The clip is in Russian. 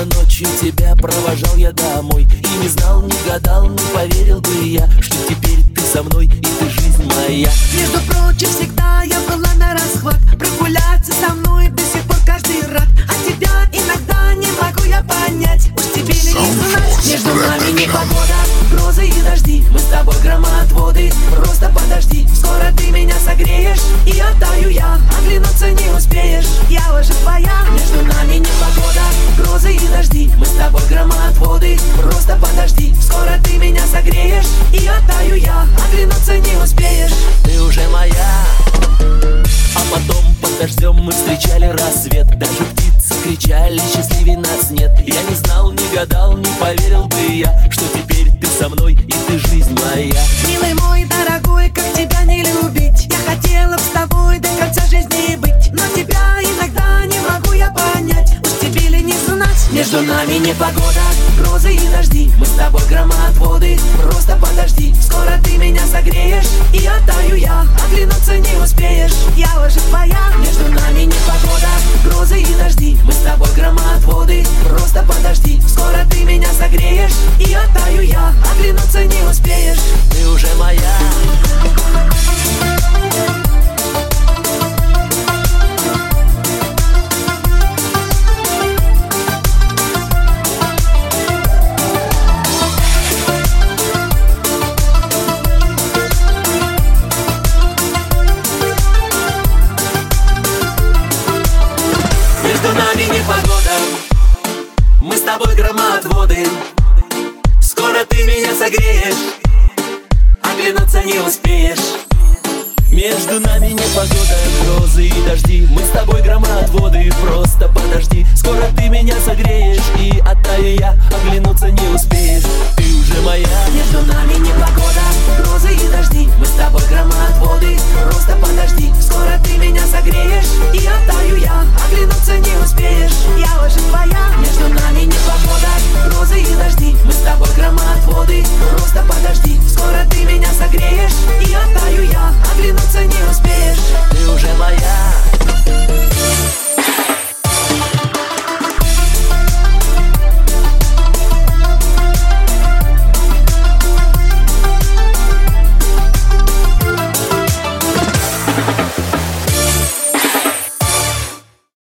Поздно ночью тебя провожал я домой, и не знал, не гадал, не поверил бы я, что теперь ты со мной, и ты жизнь моя. Между прочим, всегда я была на расхват. Прогуляться со мной до сих пор каждый рад. А тебя иногда не могу я понять. Уж тебе ли не знать? Между нами непогода, грозы и дожди. Мы с тобой громоотводы, просто подожди. Скоро ты меня согреешь, и оттаю я. Оглянуться не успеешь, я уже твоя. Между нами непогода, грозы и дожди. Мы с тобой громоотводы, просто подожди. Скоро ты меня согреешь, и оттаю я. Оглянуться не успеешь, ты уже моя. А потом под дождем мы встречали рассвет. Даже птицы кричали, счастливей нас нет. Я не знал, не гадал, не поверил бы я, что теперь ты со мной, и ты жизнь моя. Милый мой, дорогой, как тебя не любить? Я хотела б с тобой до конца жизни быть, но тебя иногда не могу я понять. Уж тебе ли не знать? Между нами непогода, грозы и дожди. Мы с тобой громоотводы, просто подожди. Скоро ты меня согреешь, и оттаю я. Оглянуться не успеешь, я уже твоя. Между нами непогода, грозы и дожди. Мы с тобой громоотводы, просто подожди. Скоро ты меня согреешь, и оттаю я. Оглянуться не успеешь, ты уже моя. Между нами непогода, мы с тобой громоотводы. Скоро ты меня согреешь, оглянуться не успеешь. Между нами непогода, грозы и дожди. Мы с тобой громоотводы, просто подожди. Скоро ты меня согреешь, и оттаю я. Оглянуться не успеешь, ты уже моя. Между нами непогода, грозы и дожди. Мы с тобой громоотводы, просто подожди. Скоро ты меня согреешь, и оттаю я. Оглянуться не успеешь, я уже твоя. Между нами непогода, грозы и дожди. Мы с тобой громоотводы, просто